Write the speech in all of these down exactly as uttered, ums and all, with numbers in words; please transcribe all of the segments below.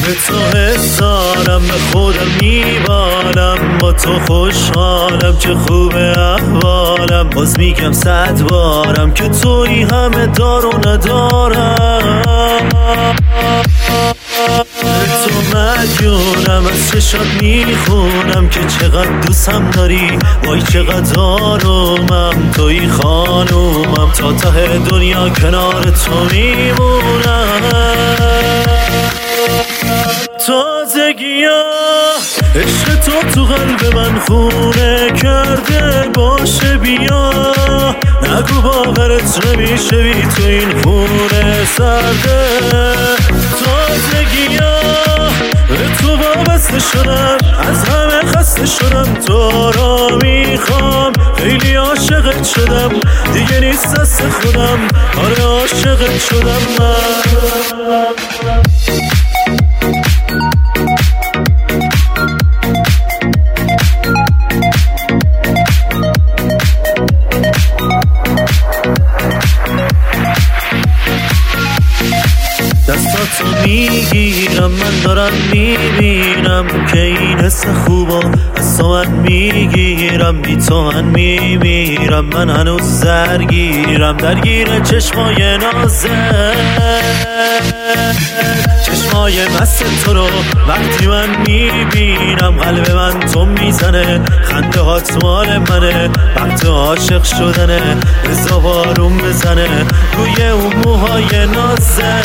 به تو حسارم، به خودم میبالم، با تو خوشحالم که خوبه احوالم. باز میگم صد بارم که توی همه دار و ندارم. به تو مجبورم، از چشات میخونم که چقدر دوستم داری، وای چقدر آرومم. توی خانومم، تا ته دنیا کنار تو میمونم. تازگی ها عشق تو تو قلب من خونه کرده، باشه بیا نگو باورت نمیشه بی تو این خونه سرده. تازگی ها به تو وابسته شدم، از همه خسته شدم، تو را میخوام. خیلی عاشقت شدم، دیگه نیست دست خودم، آره عاشقت شدم من. دستاتو میگیرم، من دارم میبینم که این حس خوبا از تو من میگیرم. بی تو من میمیرم، من هنوز درگیرم، درگیر چشمای نازه، چشمای مست تو رو وقتی من میبینم. قلب من تو میزنه، خنده هات مال منه، وقت عاشق شدنه، رضا بارون بزنه روی اون موهای نازه.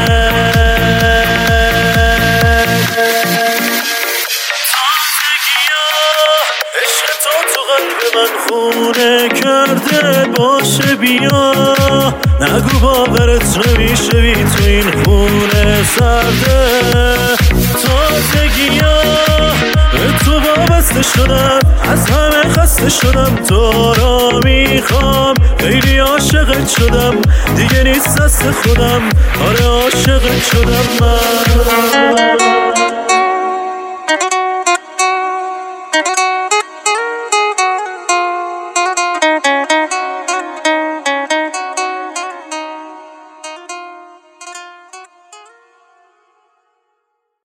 عشق تو تو قلب من خونه کرده، باشه بیا نگو باورت نمیشه بی تو این خونه سرده. تازگی ها به تو وابسته شدم، از همه خسته شدم، تو را میخوام. خیلی عاشقت شدم، دیگه نیست دست خودم، آره عاشقت شدم من.